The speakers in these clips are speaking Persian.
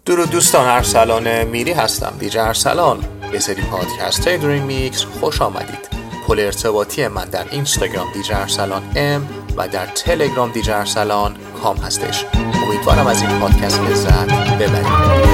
درود دوستان، ارسلان میری هستم، دیجی ارسلان. به سری پادکست های دریم میکس خوش آمدید. پل ارتباطی من در اینستاگرام دیجی ارسلان ام و در تلگرام دیجی ارسلان کام هستش. امیدوارم از این پادکست لذت ببرید.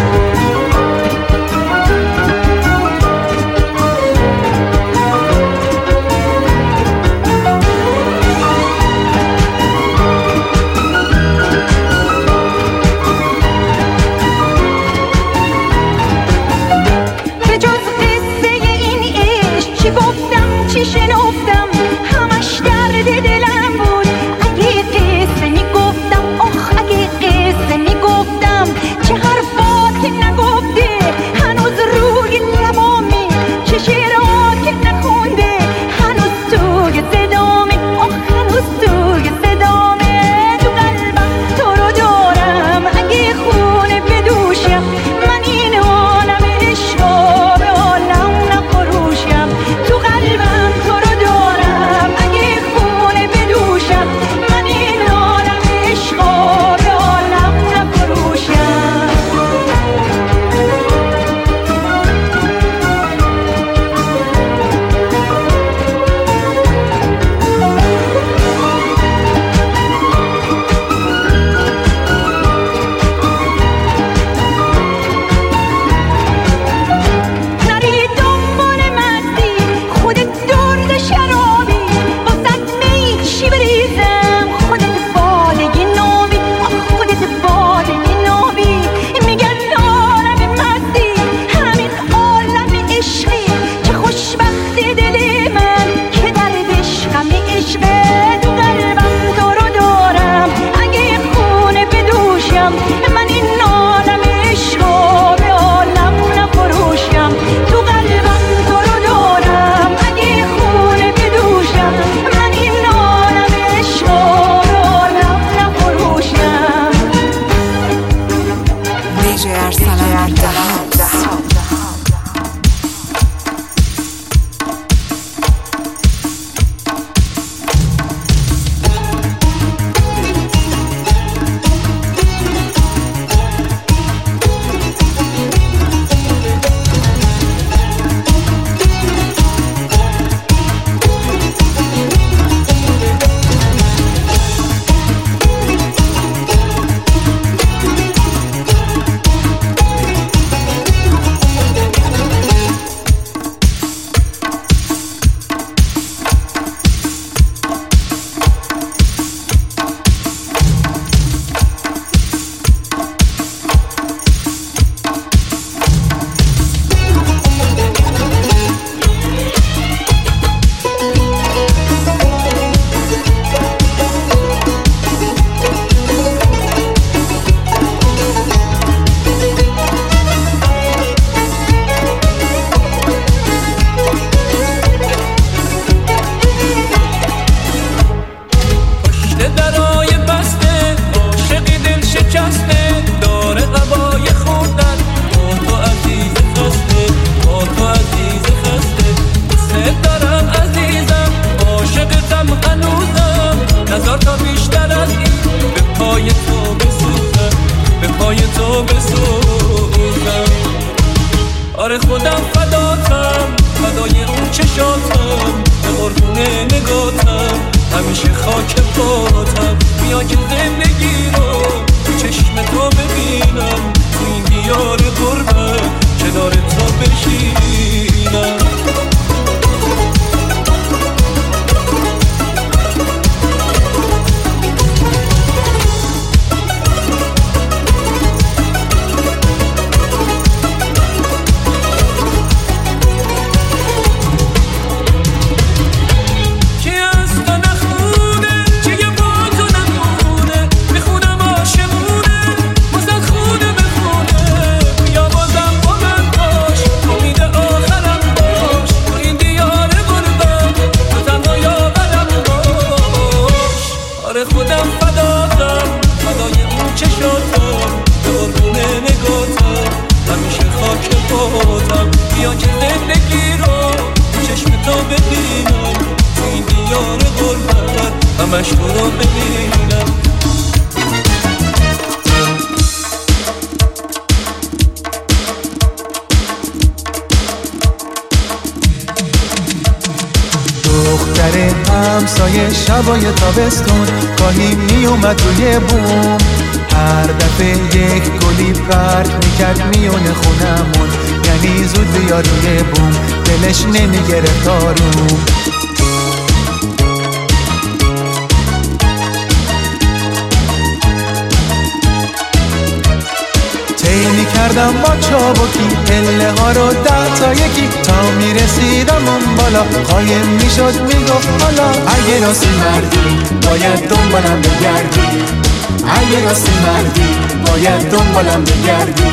شنفتم همش درد دلم بود. اگه قصه میگفتم اگه قصه میگفتم چه حرفات که نگفته هنوز روی لبامی، چه شعرات که نخونده هنوز توی صدامه، هنوز توی صدامه. تو قلبم تو رو دارم، اگه خونه بدوشم من این عالم عشقا به عالم نفروشم. تو قلبم همش تو رو ببینم. همسایه شبای تابستون گاهی می اومد روی بوم، هر دفعه یک گلی پرت میکرد میونه خونمون، یعنی زود بیا روی بوم، دلش نمیگرفت آروم. طی میکردم با چابکی پله ها رو 10 تا یکی، تا میرسیدم اون بالا قایم میشد میگفت حالا اگه راستی مردی باید دنبالم بگردی، اگه راستی مردی باید دنبالم بگردی.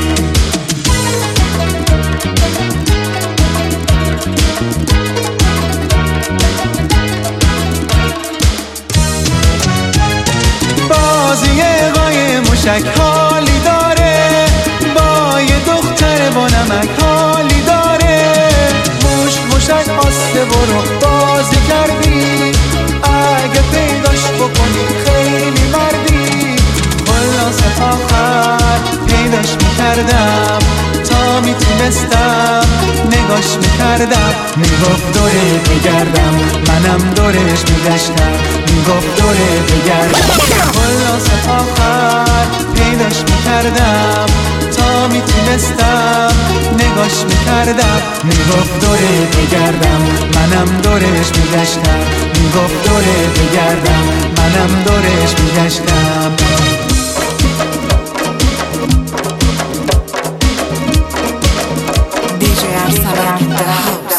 بازی قای موشک حالی داره، با یه دختر با نمک حالی داره، موشک آسته برو بازی کردی، اگه پیداش بکنی خیلی مردی. خلاصه آخر پیداش میکردم، تا میتونستم نگاش میکردم، میگفت دوره بگردم، منم دورش میگشتم، میگفت دوره بگردم. خلاصه آخر پیداش میکردم، تا میتونستم نگاش میکردم، میگفت دوره بگردم، منم دورش میگشتم، میگفت دوره بگردم، منم دورش میگشتم. DJ Arsalan in the house.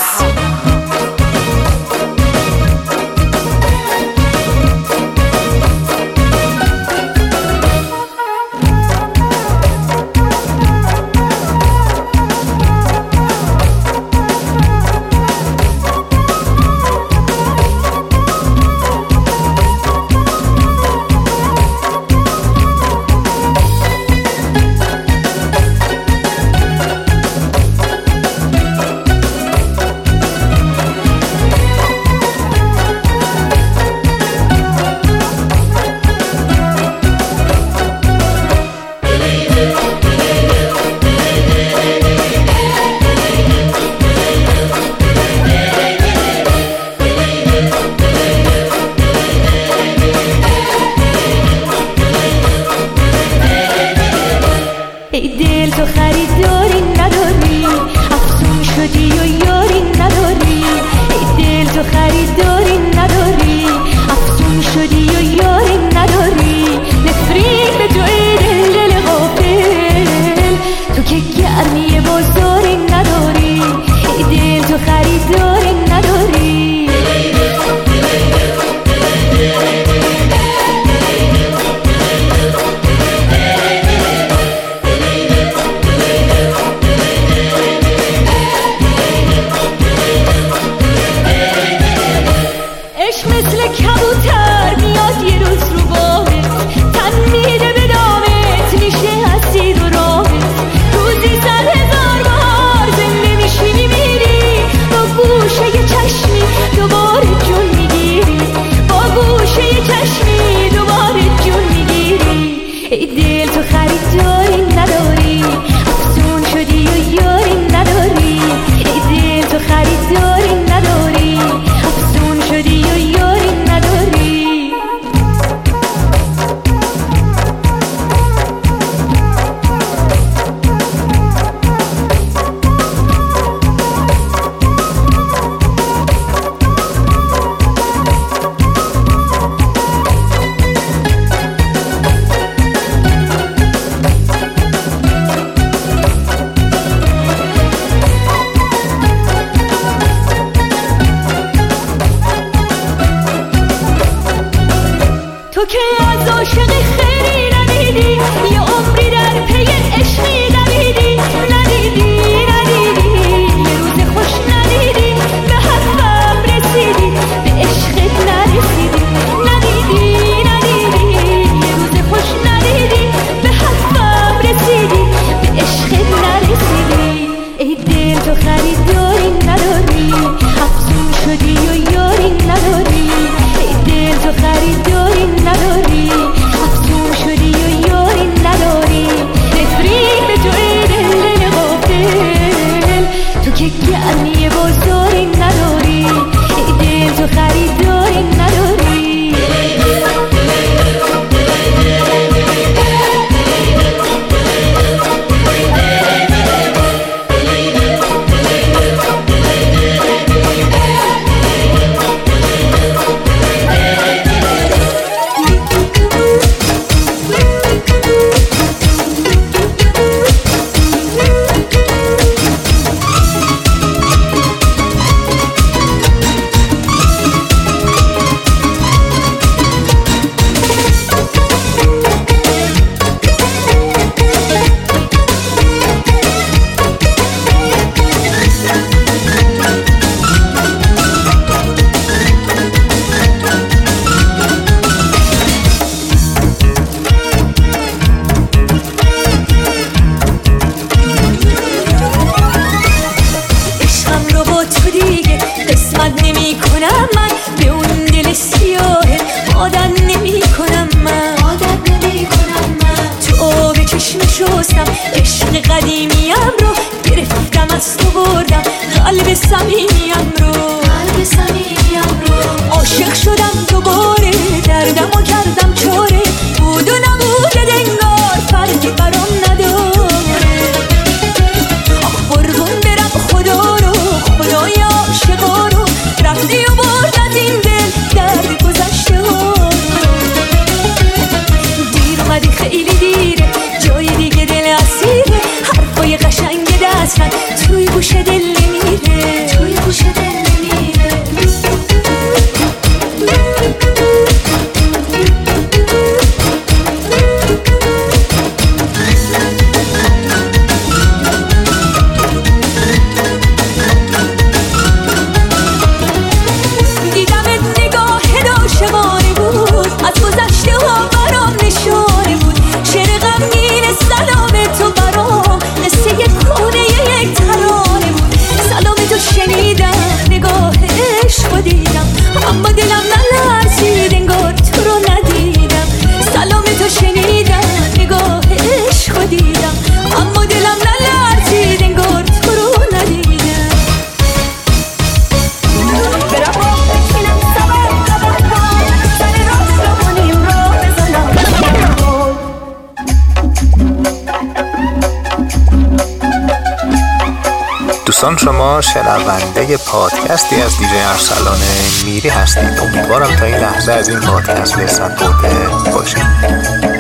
ای دل تو خریداری نداری، افسون شدی و یاری نداری. ای دل تو خریداری نداری، افسون شدی و یاری نداری. نفرین به جای دل غافل، تو که گرمی بازاری نداری. ای دل تو خریداری نداری. عشق مثل کبوتر میاد یه روز شستم عشق قدیمیم رو گرفتم از تو بردم قلب صمیمیم رو عاشق شدم دوباره دردمو کردم چاره بود و نبود انگار فرقی برام نداره آخ قربون برم خدا رو خدای عاشقا رو رفتی و برد از این دل درد گذشته ها دیر اومدی خیلی دیره جای دیگه دل اسیره حرفای قشنگ دستن توی گوش دل نمیره اما دلم نلرزید انگار تو رو ندیدم سلام تو شنیدم نگاه عشق دیدم اما دلم نلرزید انگار تو رو ندیدم برم با بشینم سبب سر راست رو کنیم را بزنم دوستان شما شنونده پادکستی از دیجی ارسلان میری هستید. امیدوارم تا این لحظه از این پادکست لذت برده باشید.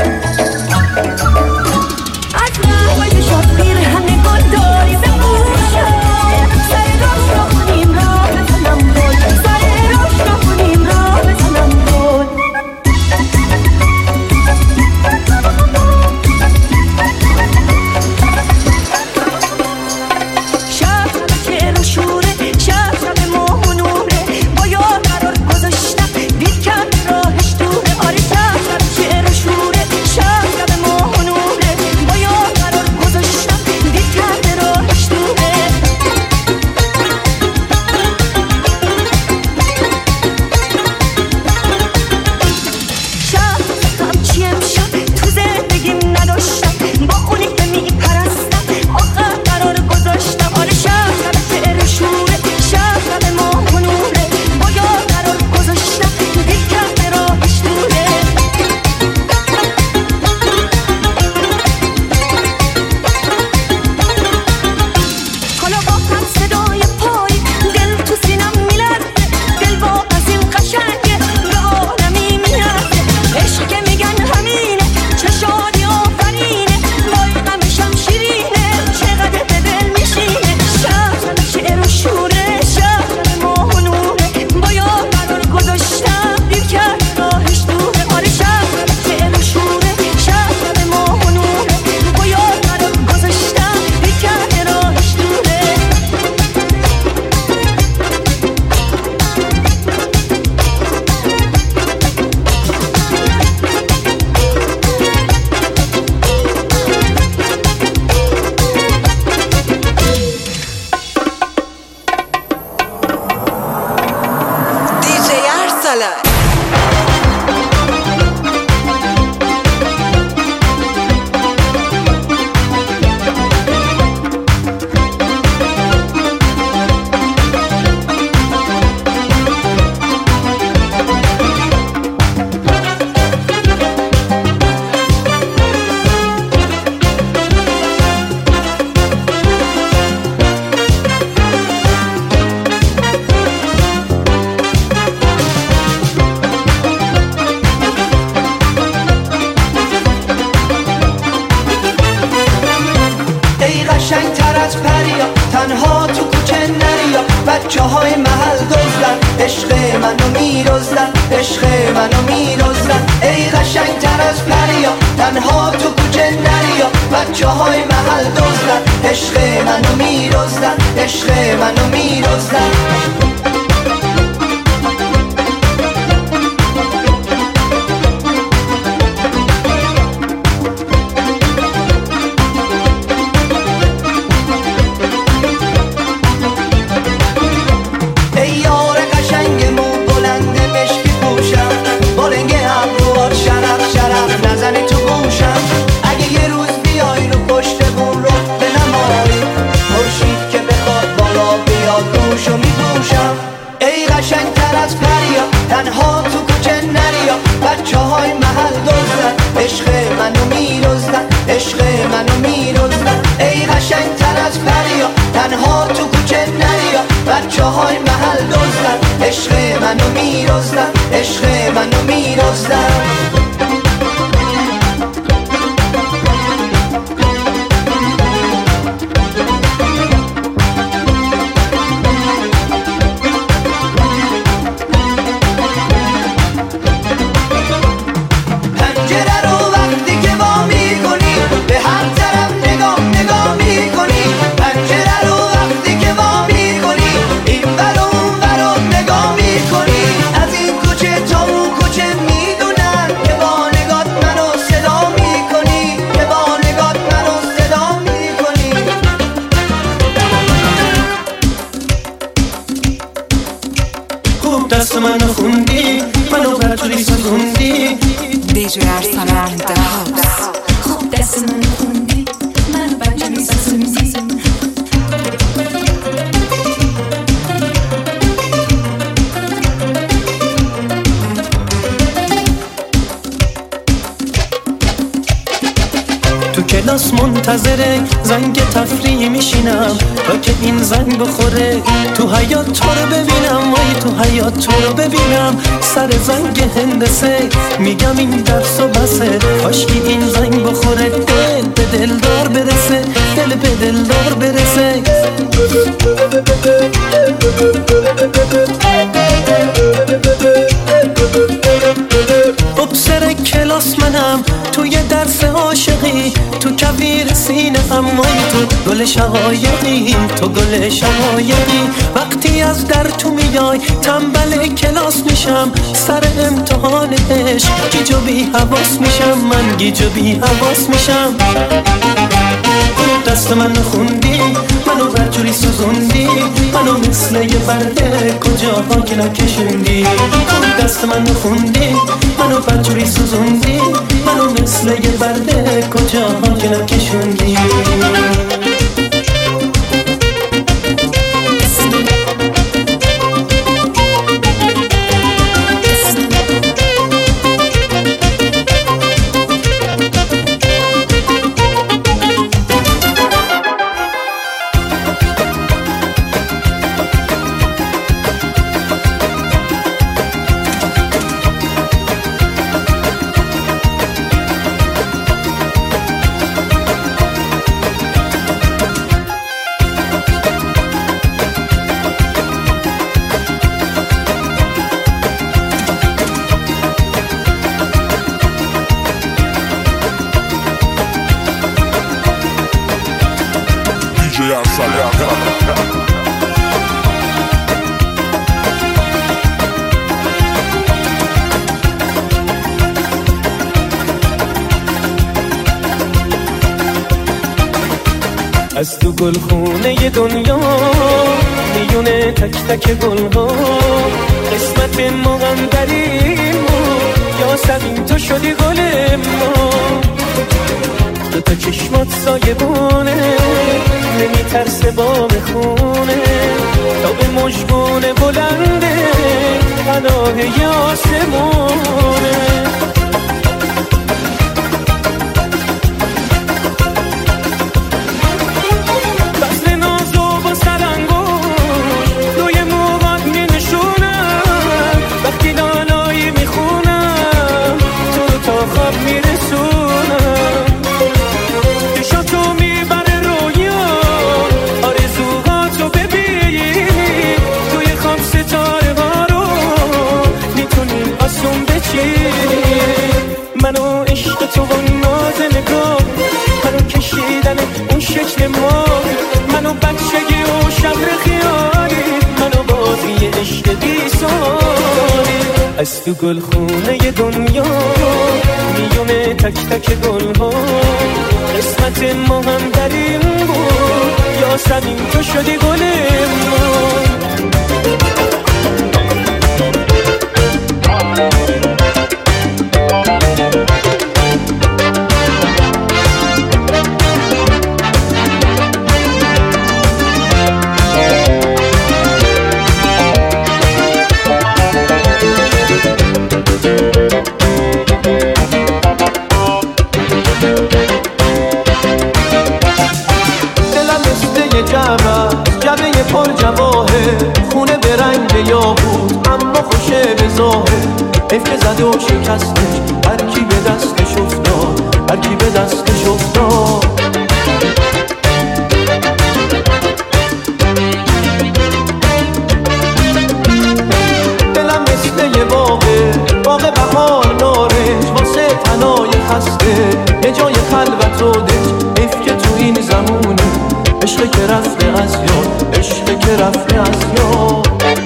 تنها تو کوچه نریا بچه های محل دزدن عشق منو میرزدن عشق منو میرزدن ای قشنگ تر از پریا تنها تو کوچه نریا بچه های محل دزدن عشق منو میرزدن عشق منو میرزدن نزنی تو گوشم اگه یه روز بیای میرزدن عشق منو میرزدن دست منو خوندی منو برطوری سوزوندی دیجی ارسلان in the house. خوب دست منو خوندی منو برطوری سوزوندی تو کلاس منتظره زنگ تفریح میشینم تا که این زنگ بخوره تو حیاط تو رو ببینم وای تو حیاط تو رو ببینم سر زنگ هندسه میگم این درس و بسه کاشکی این زنگ بخوره دل به دلدار برسه دل به دلدار برسه سر کلاس منم توی درس عاشقی تو کویر سینه امای تو گل شقایقی تو گل شقایقی وقتی از در تو میای تنبل کلاس میشم سر امتحان عشق گیج و بی حواس میشم من گیج و بی حواس میشم دست منو خوندی منو برجوری سوزوندی منو مثل یه برده کجاها که نکشوندی دست منو خوندی منو برجوری سوزوندی منو مثل یه برده کجاها که نکشوندی از تو گلخونه دنیا میونه تک تک گلها قسمت ما هم دریم یا سمین تو شدی گل ما دو تا چشمات سایبونه نمیترسه با بخونه تا به مژگونه بلنده پناه آسمونه منو عشق تو و ناز نگاه منو کشیدن اون شکل ما منو بچگی و شبر خیالی منو بازی عشق بیساری از تو گلخونه دنیا میونه تک تک گلها قسمت ما هم در این بود یا سمین تو شدی گل ما جعبه پر جواهر خونه به رنگ یاقوت اما خوش باشه به ظاهر حیف که زده و شکستش هر کی به دستش افتاد هر کی به دستش افتاد دلم مثل یه باغ بهار نارنج واسه تنای خسته یه جای خلوت و دنج حیف که تو این زمونه عشق که رفته از یاد عشق که رفته از یاد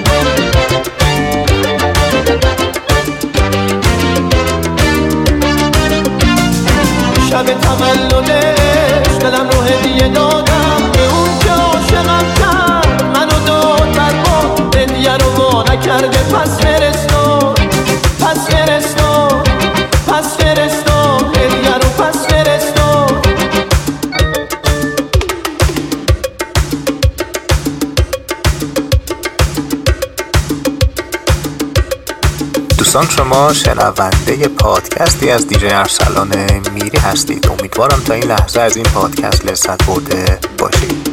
شب تولدش دلم رو هدیه دادم به اون که عاشقم کرد منو داد بر ما هدیه رو وا نکرده پس فرستاد پس فرستاد پس فرستاد هدیه رو پس فرستاد دوستان شما شنونده پادکستی از دیجی ارسلان میری هستید. امیدوارم تا این لحظه از این پادکست لذت برده باشید.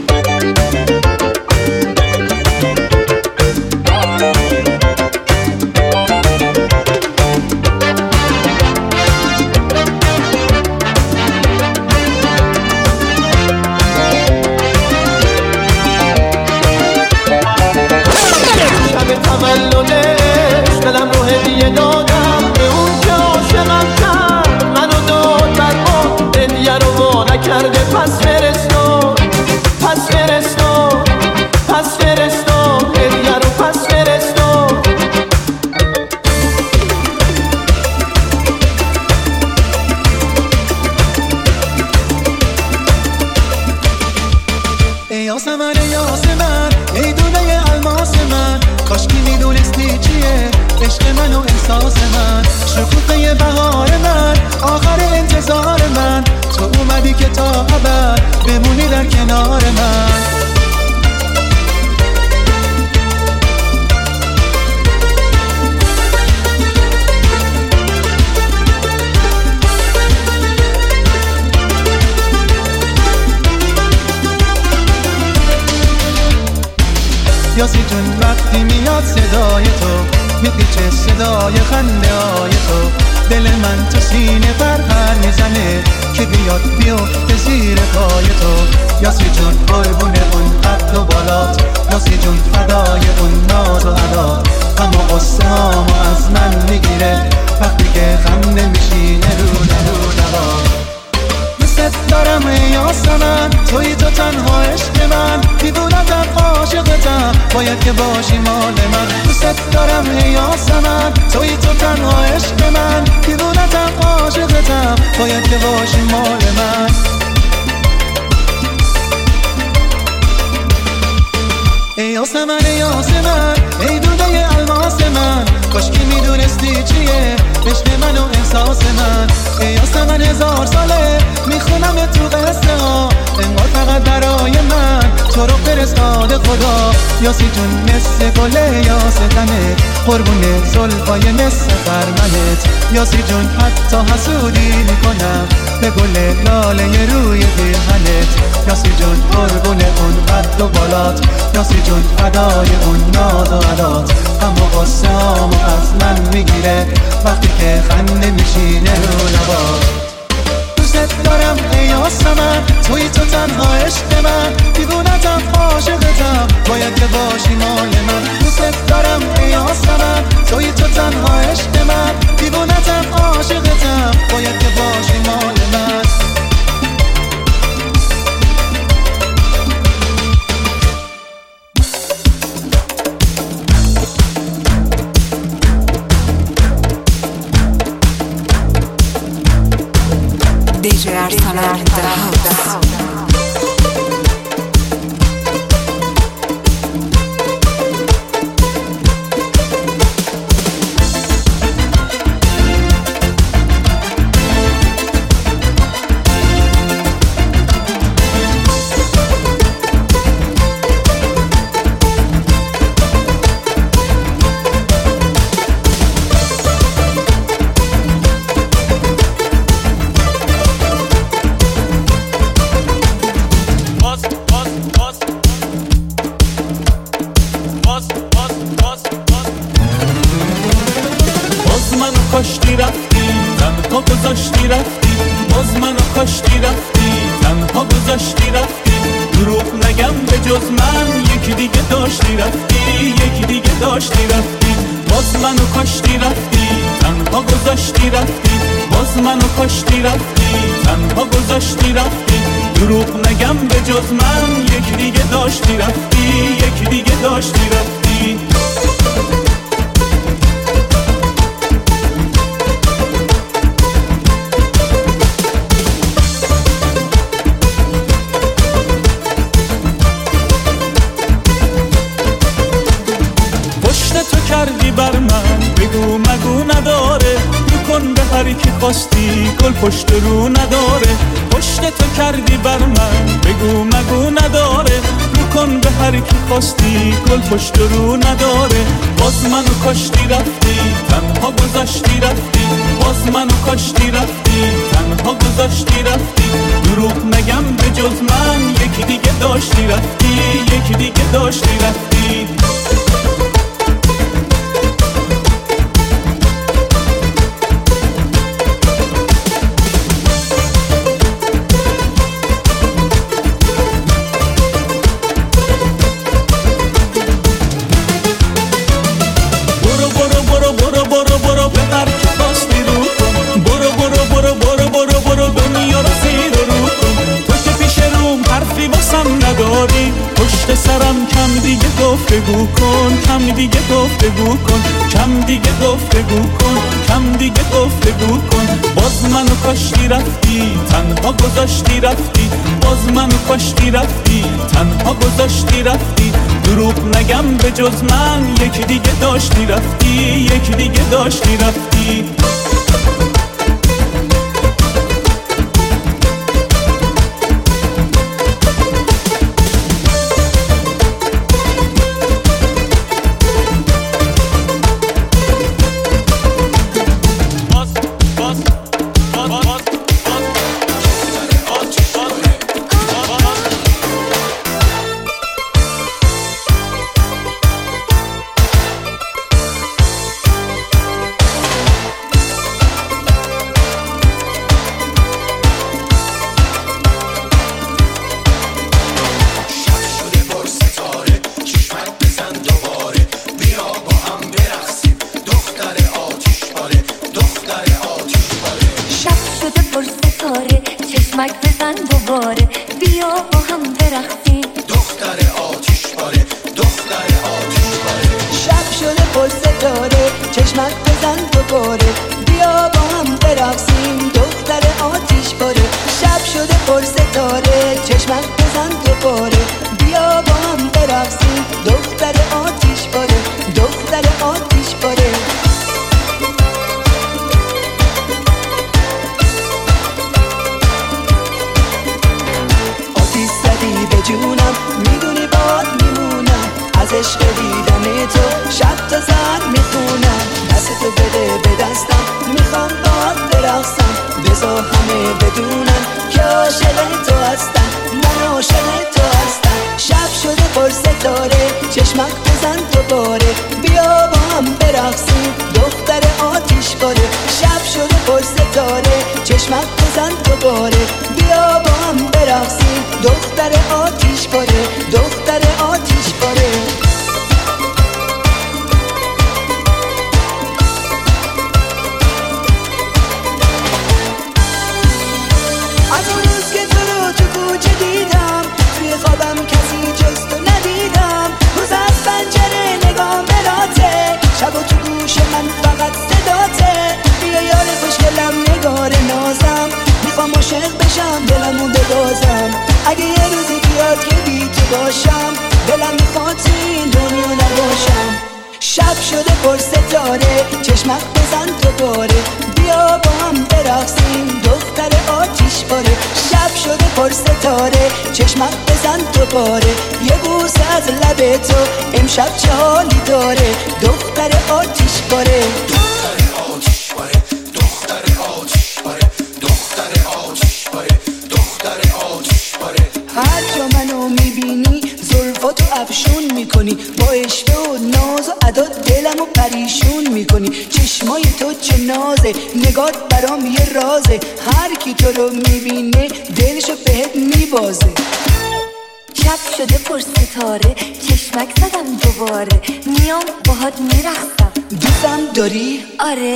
شب تولدش دلم رو هدیه دادم به اون که عاشقم کرد منو داد بر ما هدیه رو وا نکرده پس فرستاد پس فرستاد پس فرستاد هدیه رو پس فرستاد ای یاسمن ای یاسمن ای دونه الماس من کاشکی میدونستی چیه عشق من و احساس من شکوفه بهار من آخر انتظار من تو اومدی که تا ابد بمونی در کنار من یاسی جون وقتی میاد صدای تو میپیچه صدای خنده های تو دل من تو سینه پرپر میزنه که بیاد بیفته زیر پای تو یاسی جون قربون اون قد و بالات یاسی جون فدای اون ناز و عدا اما قصه هامو از من میگیره وقتی که خم نمیشینه رو نوا دوست دارم ای یاسمن توی تو تنها عشق من دیوونتم عاشقتم باید که باشی مال من دوست دارم ای یاسمن توی تو تنها عشق من دیوونتم عاشقتم باید که باشی مال من ای یاسمن ای یاسمن ای دونه الماس من کاشکی میدونستی چیه عشق من و احساس من ای یاسمن 1000 ساله میخونم تو قصه ها انگار فقط برای من تو رو فرستاده خدا یاسی جون مثل گل یاستنه قربون زلفای مثل خرمنت یاسی جون حتی حسودی میکنم به گل لاله روی پیرهنت یاسی جون قربون اون قد و بالات یاسی جون ادای اون ناز و عدات اما قصه هامو از من میگیره وقتی که خنده میشینه رو لبات دوست دارم ای یاسمن توی تو تنها عشق من دیوونتم عاشقتم باید که باشی مال من دوست دارم ای یاسمن توی تو تنها عشق من دیوونتم عاشقتم باید که باشی مال من DJ Arsalan in the house. کاشتی رفتی، یکی دیگه داشتی رفتی، باز منو کاشتی رفتی، تنها گذاشتی رفتی، باز منو کاشتی رفتی، تنها گذاشتی رفتی. دروغ نگم به جز من یکی دیگه داشتی رفتی، یکی دیگه داشتی رفتی. کردی بر من بگو مگو نداره، رو کن به هر کی خواستی گل پشت رو نداره. پشت تو کردی بر من بگو مگو نداره، رو کن به هر کی خواستی گل پشت رو نداره. باز منو کاشتی رفتی، تنها گذاشتی رفتی، باز منو کاشتی رفتی، تنها گذاشتی رفتی. دروغ نگم به جز من یکی دیگه داشتی رفتی، یکی دیگه داشتی رفتی. پشت سرم کم دیگه گفتگو کن، کم دیگه گفتگو کن، کم دیگه گفتگو کن، کم دیگه گفتگو کن. باز منو کاشتی رفتی، تنها گذاشتی رفتی، باز منو کاشتی رفتی، تنها گذاشتی رفتی. دروغ نگم به جز من یکی دیگه داشتی رفتی، یکی دیگه داشتی رفتی. شب شده پر ستاره چشمک زدم دوباره میام باهات میرقصم دوستم داری؟ آره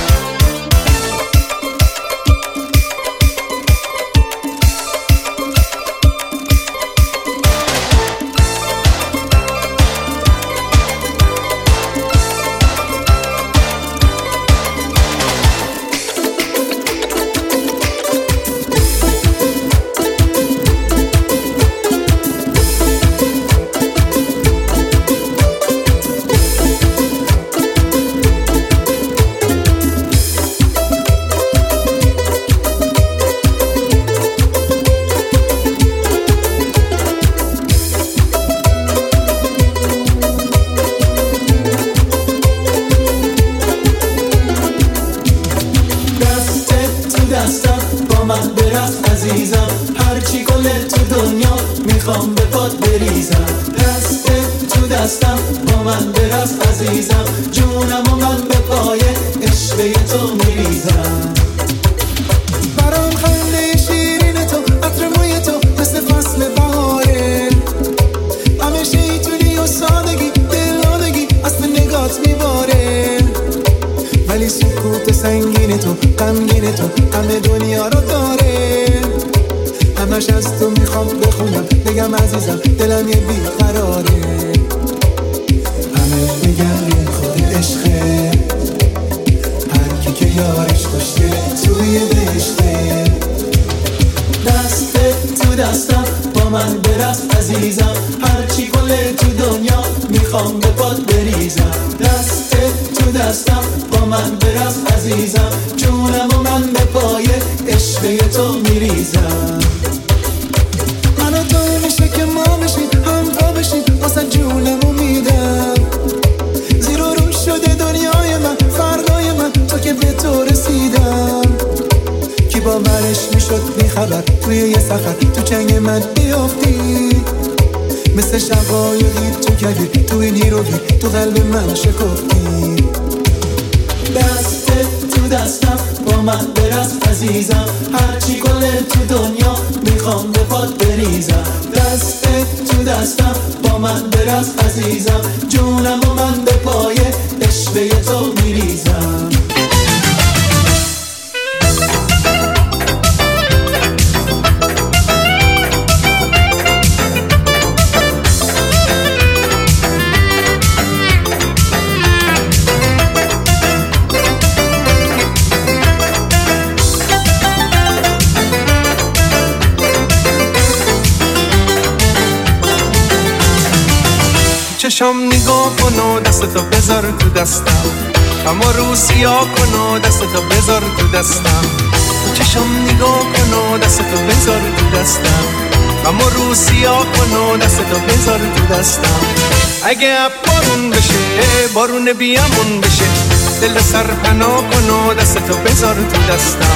چشم نگاه کن و دستتو بذار تو دستم اما رو سیاه کن و دستتو بذار تو دستم چشم نگاه کن و دستتو بذار تو دستم اما رو سیاه کن و دستتو بذار تو دستم اگه بارون بشه بارون بیامون بشه دل سرپناه کن و دستتو بذار تو دستم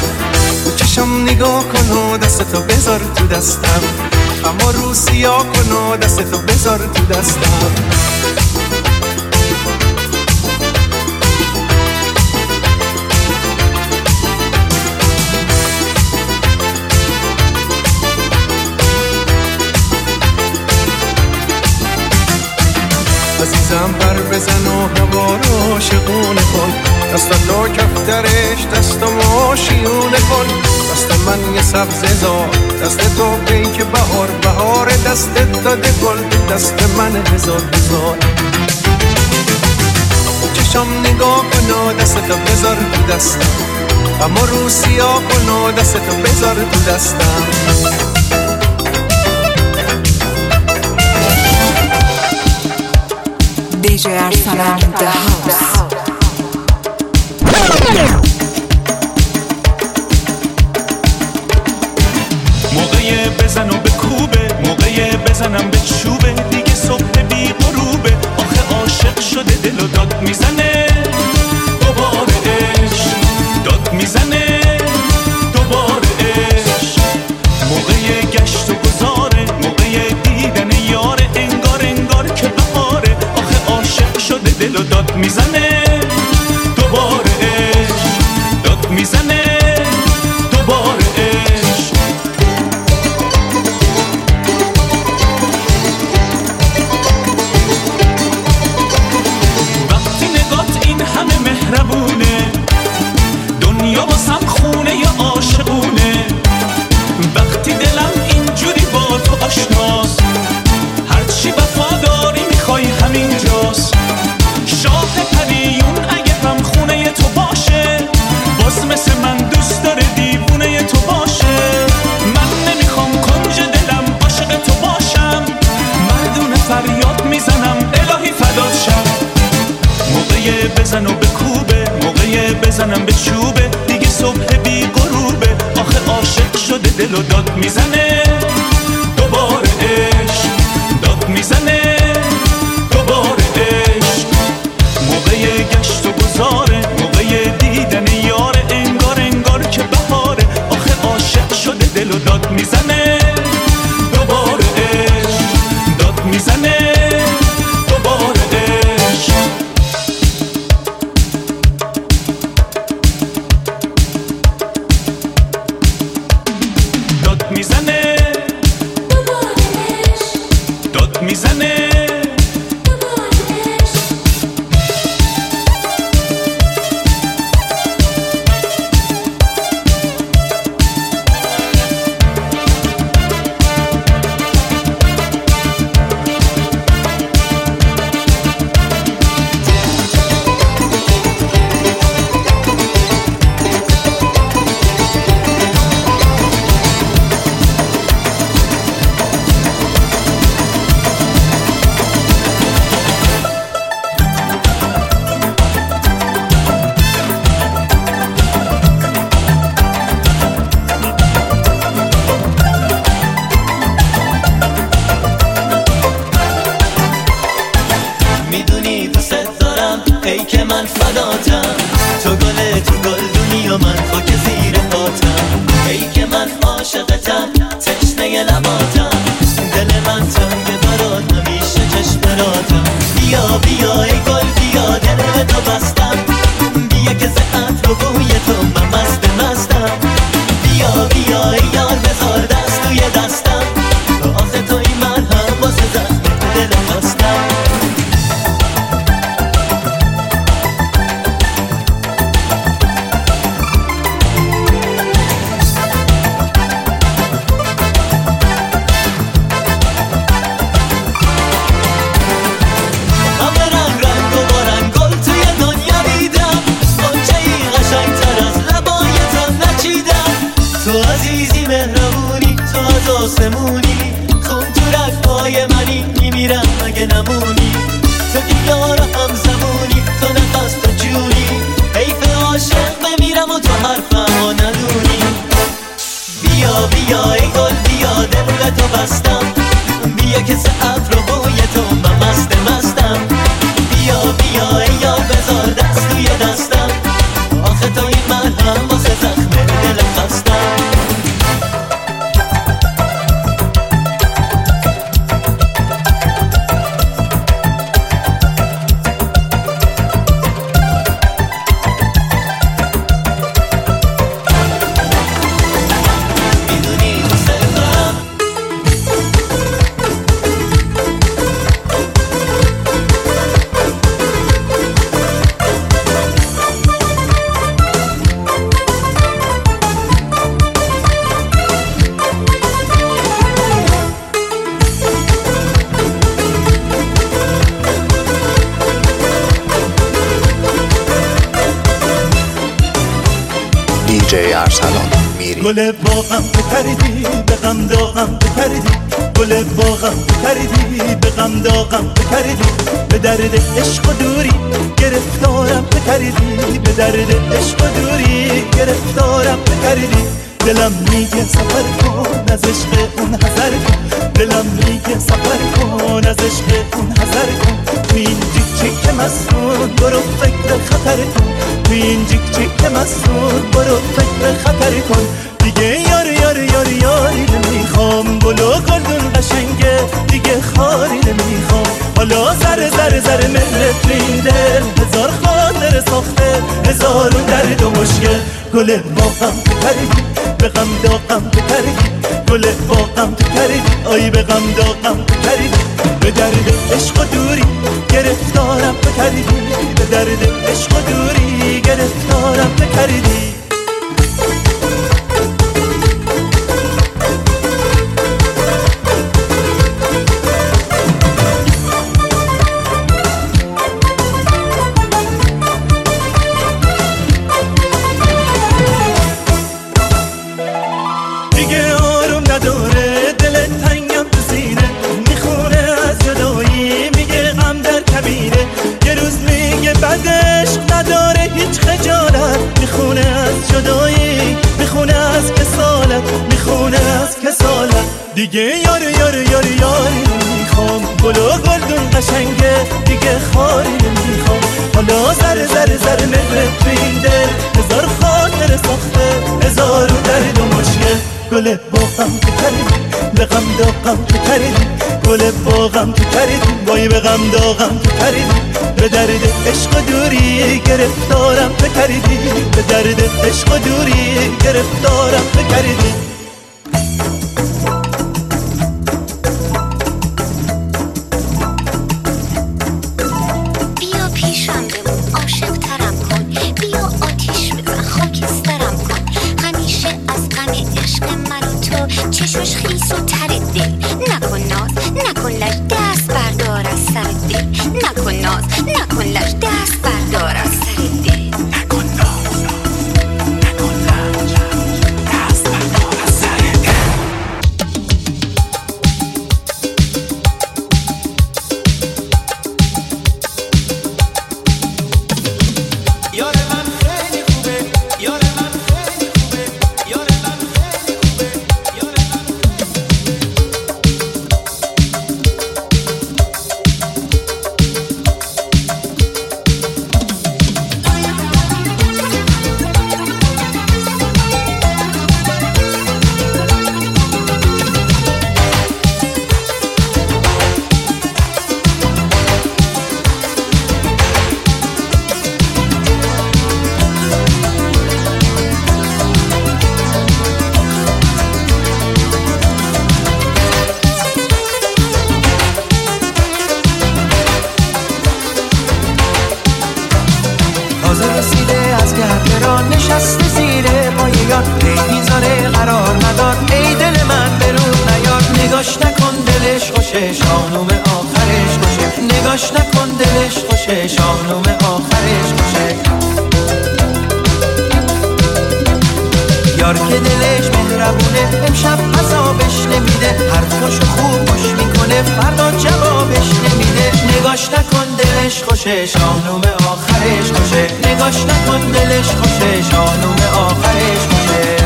چشم نگاه کن و دستتو بذار تو دستم اما رو سیاه کن و دستتو بذار تو دستم عزیزم پر بزن و هوا رو شقونه کن دست تو کفترش دست ما شیونه کن دست من یه سبز زار دست تو پیک بهار بهار دست داده گل دست من هزار هزار چشم نگاه کن و دست تو بذار تو دستم اما رو سیاه کن و دست تو بذار تو دستم DJ Arsalan in the house. موقع بزن و به کوبه موقع بزنم به چوبه دیگه صبح بی غروبه آخه عاشق شده دل و داد میزنه دوباره عشق داد میزنه دوباره عشق موقع گشت و گذاره موقع دیدن یاره انگار انگار که بهاره آخه عاشق شده دل و داد میزنه دوباره عشق داد میزنه دوباره عشق بزنم به چوبه، دیگه صبح بی غروبه. آخه عاشق شده دل و داد میزنه، دوباره عشق داد میزنه، دوباره عشق. موقع گشت و گذاره، موقع دیدن یاره، انگار انگار که بهاره. آخه عاشق شده دل و داد میزنه، دوباره عشق داد میزنه، دوباره عشق داد میزنه، داد میزنه. ای که من فداتم، تو گل تو گلدونی و من خاک زیر پاتم. ای که من عاشقتم، تشنه لباتم، دل من تنگ برات، همیشه چشم براتم. بیا بیا ای گل بیا، دل تو بستم، بیا که ز عطر و بوی تو من مست مستم. بیا بیا ای یار بذار دست توی دستم، آخه توی من هم واسه زخم دل خواستم. آسمونی خون تو رگ‌های منی، میمیرم مگه نمونی. تو که یار هم زمونی، تو نفس تو جونی. حیف عاشق بمیرم و تو حرفمو ندونی. بیا بیا ای گل بیا، دل تو بستم، بیا که ز عطر و بوی تو من مست مستم. بیا بیا ای یار بذار دست توی دستم، آخه توی من هم واسه زخم دل خستم. دیجی ارسلان میری. گل باغم تو پریدی، به غم داغم تو پریدی. گل باغم تو پریدی، به غم داغم تو پریدی. به درد عشق و دوری گرفتارم تو پریدی، به درد عشق و دوری گرفتارم تو پریدی. دلم میگه سفر کن از عشق اون حذر کن، دلم میگه سفر کن از عشق اون حذر کن. تو این جیک جیک مسون برو فکر خطر کن، تو این جیک جیک مسون برو فکر خطر کن. دیگه یار یار یار یاری نمیخوام، گل و گلدون قشنگه دیگه خاری نمیخوام. حالا زر زر زر ملت این دل، هزار خاطر ساخته هزارون درد و مشکل. گل باغم تو پریدی، به غم داغم تو پریدی. گل باغم تو پریدی، آی به غم داغم تو پریدی. به درد عشق و دوری گرفتارم تو پریدی، به درد عشق و دوری گرفتارم تو پریدی. بعد عشق نداره هیچ خجالت، یاری یاری میخوام گل و گلدون قشنگه دیگه خاری نمیخوام حالا ذره ذره ذره مهرت تو این دل هزار خاطر ساخته هزار درد و مشکل گل باغم تو پریدی به غم داغم تو پریدی گل باغم تو پریدی وای به غم داغم تو پریدی به درد عشق و دوری گرفتارم تو پریدی به درد عشق و دوری گرفتارم تو پریدی چشمش خیس و تر دل نکن ناز نکن لش دست بردار از سر دل نکن ناز نکن لش دست بردار از سر دل نکن ناز نکن لش دست بردار از سر دل یار من خیلی خوبه یار من خیلی خوبه یار من خیلی خوبه یار تازه رسیده از گرده را نشسته زیر پای یار ای میذاره قرار ندار ای دل من به رو نیار نگاش نکن دلش خوشه شانوم آخرش خوشه نگاش نکن دلش خوشه شانوم آخرش خوشه یار که دلش مهربونه امشب عذابش نمیده حرفاشو خوب گوش میکنه فردا جوابش نمیده نگاش نکن دلش خوشه شانوم آخرش خوشه نگاش نکن دلش خوشه شانوم آخرش خوشه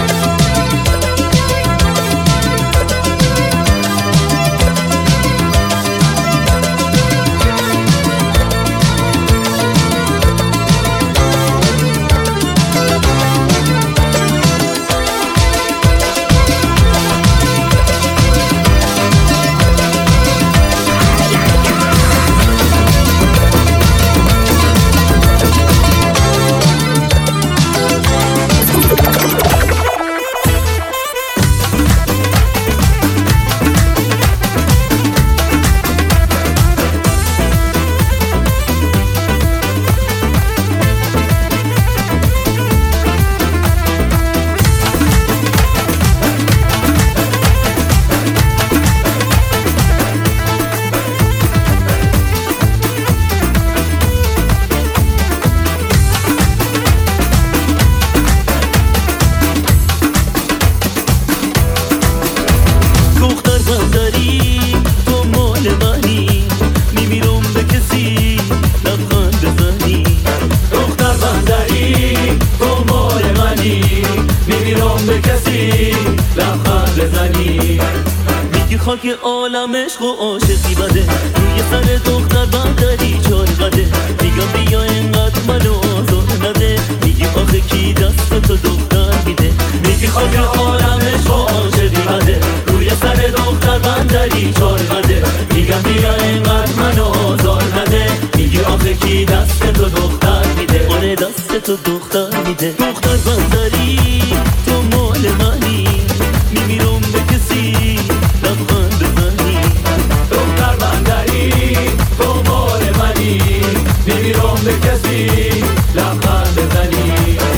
خاک عالم عشق و عاشقی بده روی سر دختر بندری چار قده میگم بیا اینقدر منو آزار نده میگی آخه کی دست تو دختر میده میگی خاک عالم عشق و عاشقی بده روی سر دختر بندری چار قده میگم بیا اینقدر منو آزار نده میگی آخه کی دست تو دختر میده آره دست تو دختر میده دختر بندری تو مال منی میمیرم به کسی لبخند بزنی دختر بندری تو مال منی میمیرم به کسی لبخند بزنی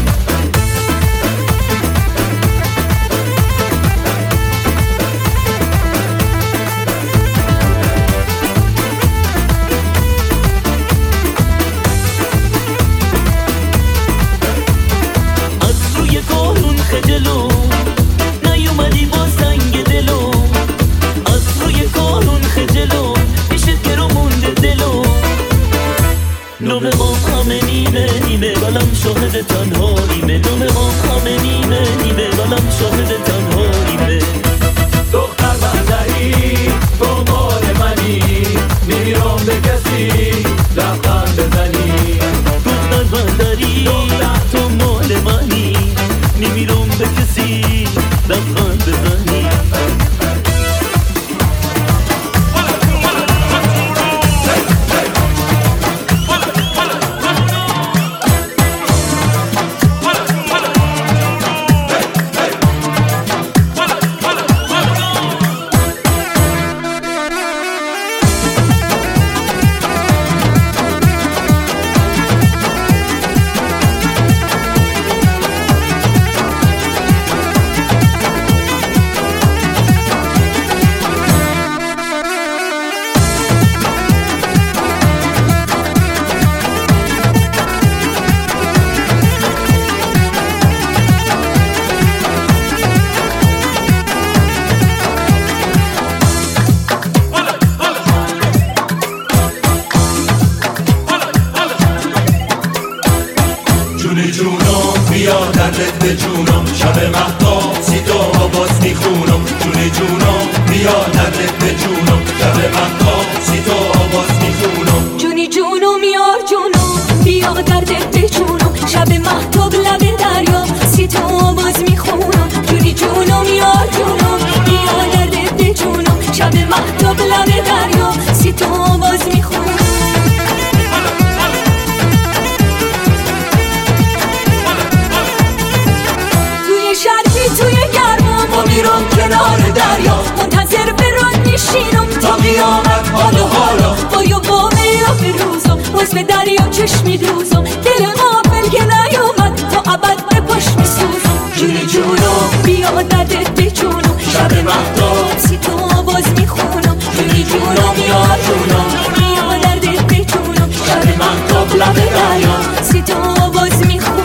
از روی کارون خجلو نیومدی با سنگ دلو از روی کارون خجلو پیشت گرو مونده دلو نوم ما همه نیمه نیمه ولم شاهد تنهاییمه نوم ما همه نیمه نیمه ولم شاهد تنهاییمه دختر بندری تو به جونم شب مهتاب سی تو آواز میخونم جونی جونم بیا دردت به جونم شب مهتاب سی تو آواز میخونم جونی جونم یار جونم بیا دردت به جونم شب مهتاب لب دریا سی تو آواز میخونم جونی جونم یار جونم بیا دردت به جونم شب مهتاب لب دریا سی تو آواز میخونم توی گرما ما میرم کنار دریا منتظر برات میشینم تا قیامت حال و حالا با یا با میرا بروزم باز به دریا چشمی دوزم دل غافل که نیومد تا ابد به پاش میسوزم جونی جونم بیا دردت به جونم شب مهتاب سی تو آواز میخونم جونی جونم یار جونم بیا دردت به جونم شب مهتاب لب دریا سی تو آواز میخونم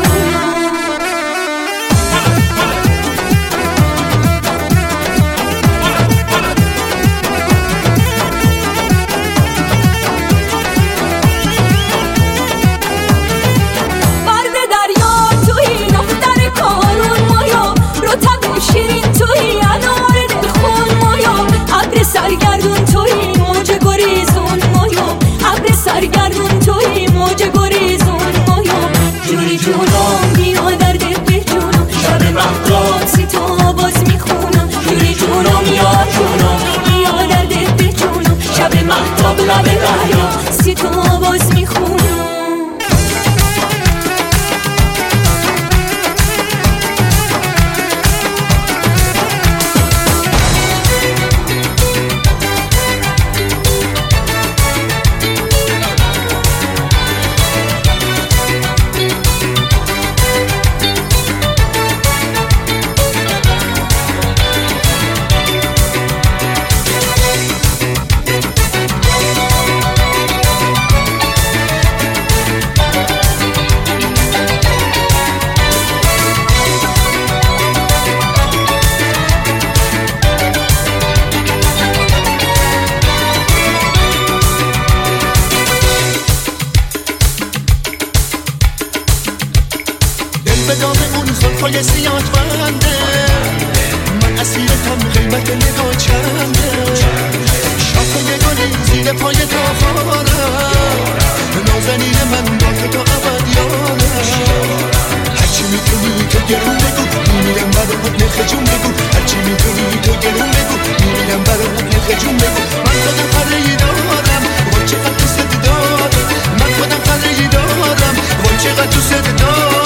سرگردون توی موج گریزون مایم ابر سرگردون توی موج گریزون مایم جونی جونم بیا دردت به جونم شب مهتاب سی تو آواز میخونم جونی جونم یار جونم بیا دردت به جونم شب مهتاب لب دریا سی تو آواز میخونم به دام اون زلفای سیاد بنده من اسیرتم قیمت نگاه چنده شاخه گلی زیر پای تاخارم نازنین من با تو تا ابد یارم هرچی میتونی تو گرون بگو میمیرم برات نرخ جون بگو هرچی میتونی تو گرون بگو میمیرم برات نرخ جون بگو من خودم پرهی دارم وای چقدر دوست دارم من خودم پرهی دارم وای چقدر دوست دارم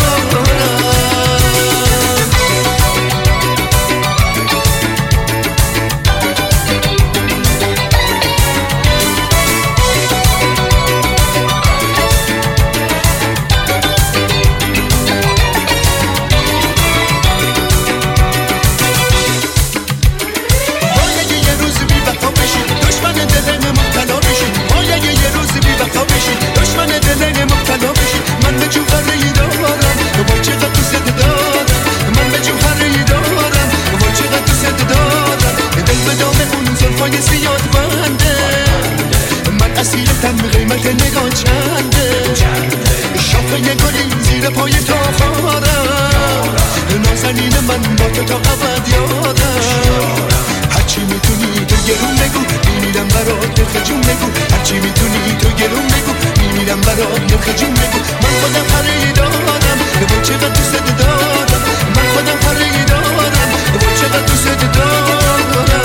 قیمت نگاه چنده شاخه گلی زیر پای تاخارم نازنین من با تو تا ابد یادم هرچی میتونی تو گرون بگو میمیرم برات نرخ جون بگو هرچی میتونی تو گرون بگو میمیرم برات نرخ جون بگو من خودم پرهی دارم وای چقدر دوست دارم من خودم پرهی دارم وای چقدر دوست دارم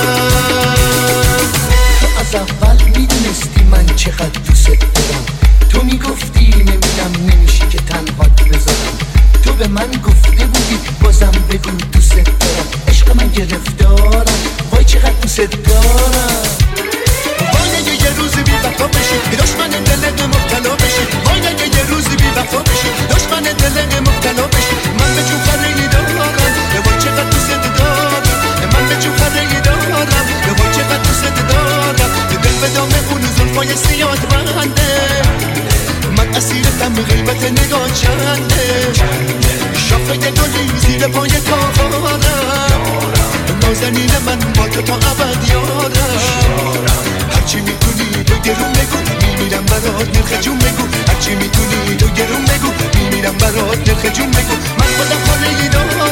از اول میدونستی من چقدر دوست دارم تو میگفتی نمیدم نمیشه که تنهات بذارم تو به من گفته بودی بازم بگو دوست دارم عشق من گرفتارم وای چقدر دوست دارم وای اگه یه روزی بی وفا بشی دشمن دلت مبتلا بشی وای اگه یه روزی بی وفا بشی دشمن دلت مبتلا بشی من به جون خرهی دارم وای چقدر دوست دارم من به جون خرهی دارم وای چقدر دوست دارم دل به دام اون زلفای سیاد بنده من اسیرتم غیبت نگاه چنده شاخه گلی زیر پای تاخارم نازنین من با تو تا ابد یارم هرچی میتونی تو گرون بگو میمیرم برات نرخ جون بگو هرچی میتونی تو گرون بگو میمیرم برات نرخ جون بگو من خودم خانه‌ای دارم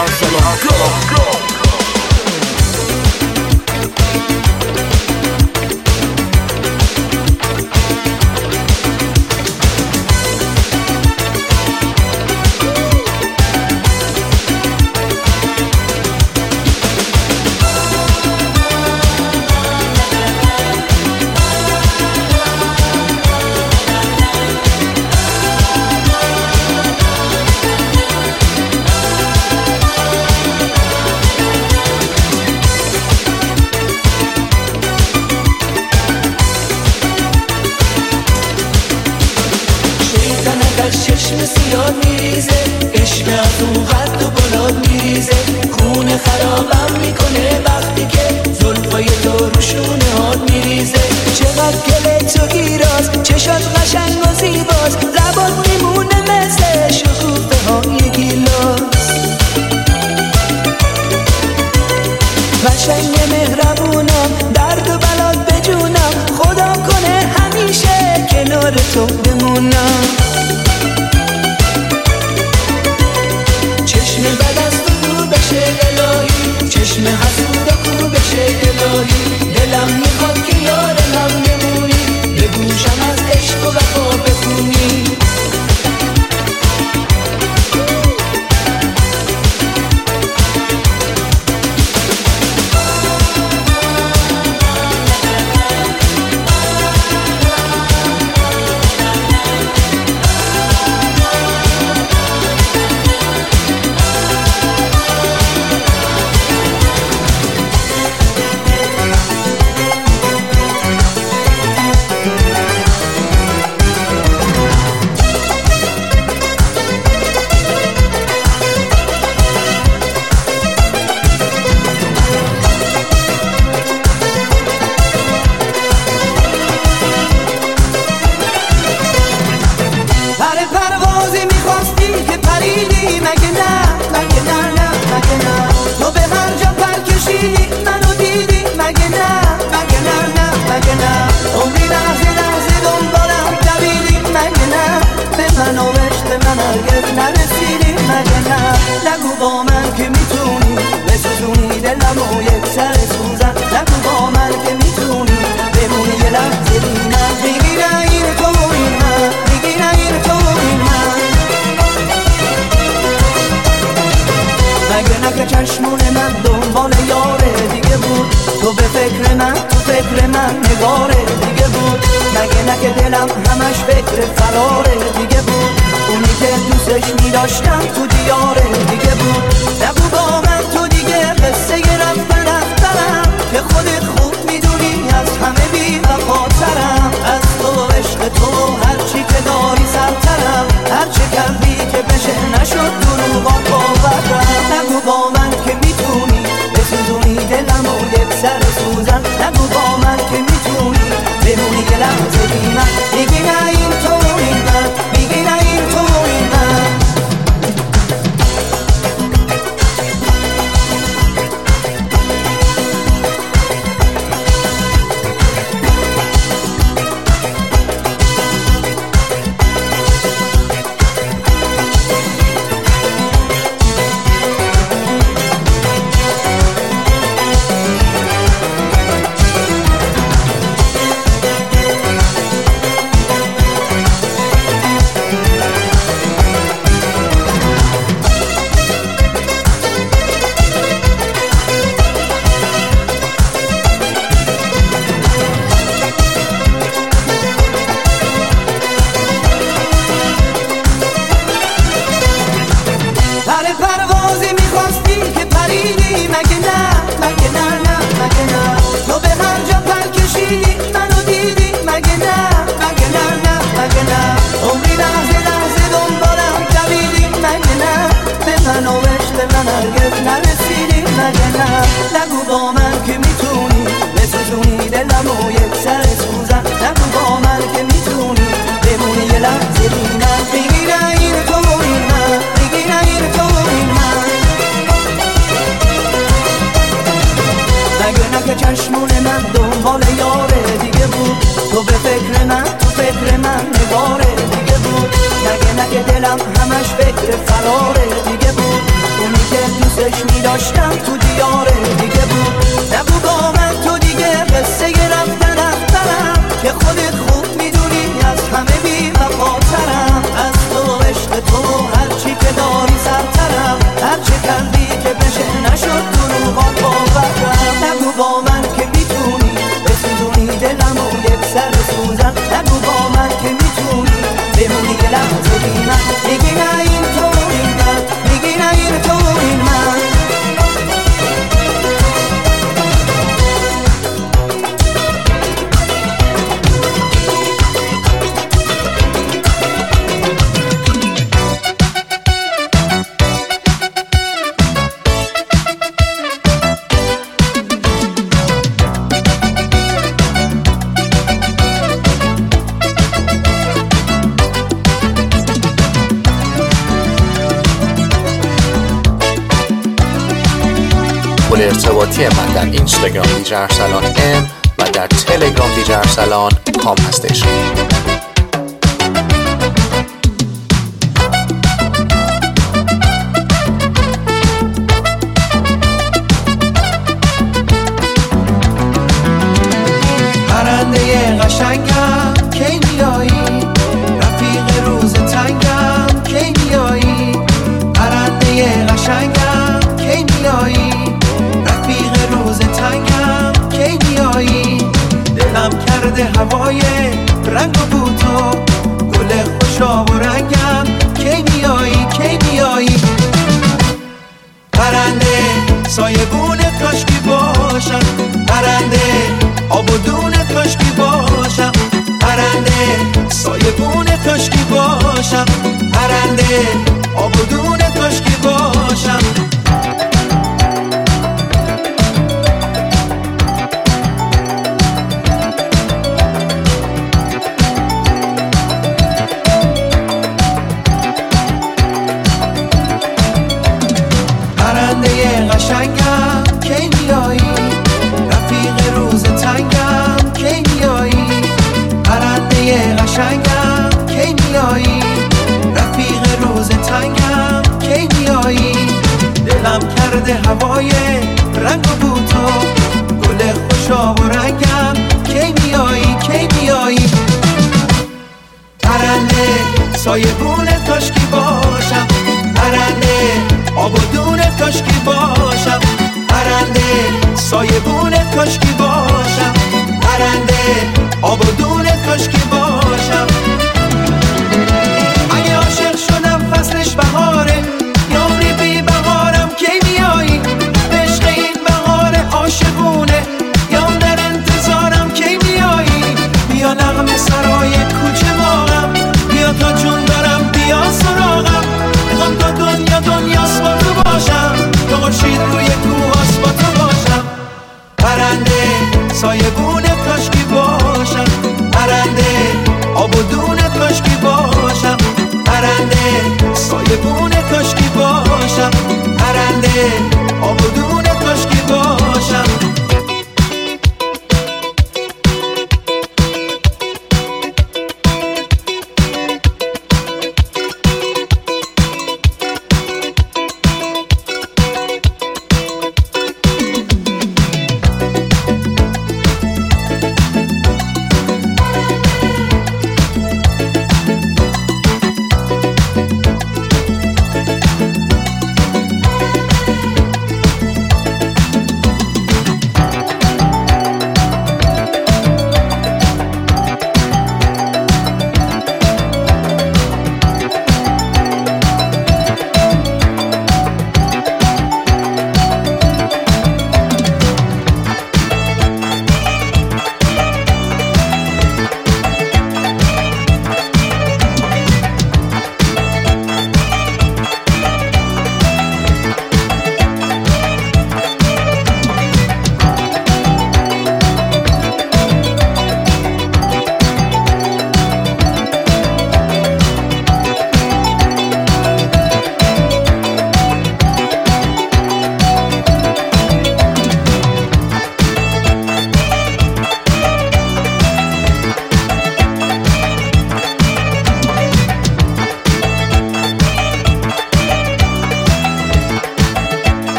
Arsalan, go! چشم سیاه میریزه عشق از اون قد و بلاد میریزه خونه خرابم میکنه وقتی که زلفای تو روشونه هات میریزه چقدر گله تو گیراز چشات قشنگ و زیباز لبات میمونه مثل شکوفه های گیلاس قشنگ مهربونم درد و بلات بجونم خدا کنه همیشه کنار تو بمونم چشم بد از تو بشه الهی چشم حسود کو بشه الهی دلم میخواد که یارم نمونی به گوشم از عشق و وفا بخونی نگو با من که میتونی بسوزونی دلمو یک سر سوزن نگو با من که میتونی بمونی یه لحظه بی من بگی نه این تو این من بگی نه این تو این من مگه نه که چشمون من دنبال یاره دیگه بود تو به فکر من تو فکر من نگاره دیگه بود مگه نه که دلم همش فکر فراره دیگه بود اونی که دوستش میداشتم تو دیاره دیگه بود نگو با من تو دیگه قصه رفتنم که خودت خوب میدونی از همه بی وفاترم از تو عشق تو هرچی که داری سرترم هرچی کردی که بشه نشد دروغات باورم نگو با من که میتونی بسوزونی دلم و یک سر سوزن نگو با من که میتونی بمونی که لحظه بی من میگی نه این تو این من میگی نه این تو این من نگو با من که میتونی بسوزونی دلمو یک سر سوزن نگو با من که میتونی بمونی یه لحظه بی من بگی نه این تو این من بگی نه این تو این من مگه نه که چشمون من دنبال یاره دیگه بود تو به فکر من تو فکر من نگاره دیگه بود مگه نه که دلم همش فکر فراره دیگه بود اونی که دوست دوستش می‌داشتم تو دیار دیگه بود. نگو با من تو دیگه قصه رفتن اخترم که خودت خوب میدونی از همه بی وفاترم. از تو عشق تو هرچی که داری سرترم، هرچی کردی که بشه نشد دروغات باورم. نگو با من که میتونی بسوزونی دلمو یک سر سوزن، نگو با من که میتونی بمونی یه لحظه بی من. میگی نه این تو این من، میگی نه این تو این من. پل ارتباطی من در اینستاگرام دیجی ارسلان ام و در تلگرام دیجی ارسلان کام هستش. پرنده قشنگم کی میایی، رفیق روز تنگم کی میایی. پرنده قشنگم کی میایی، رفیق روز تنگم کی میایی. دلم کرده هوای رنگ و بوتو، گل خوشا و رنگم کی میایی کی میایی. پرنده سایبون کاشکی باشم، پرنده آب و دون کاشکی باشم. پرنده سایبون کاشکی باشم، پرنده آب و دون کاشکی باشم. پرنده قشنگم کی میایی، رفیق روز تنگم کی میایی. پرنده قشنگم کی میایی، رفیق روز تنگم کی میایی. دلم کرده هوای رنگ و بوتو، گل خوشا و رنگم کی میایی کی میایی. پرنده سایبون کاشکی باشم، پرنده آب و دون کاشکی باشم. پرنده سایبون کاشکی باشم، پرنده آب و دون کاشکی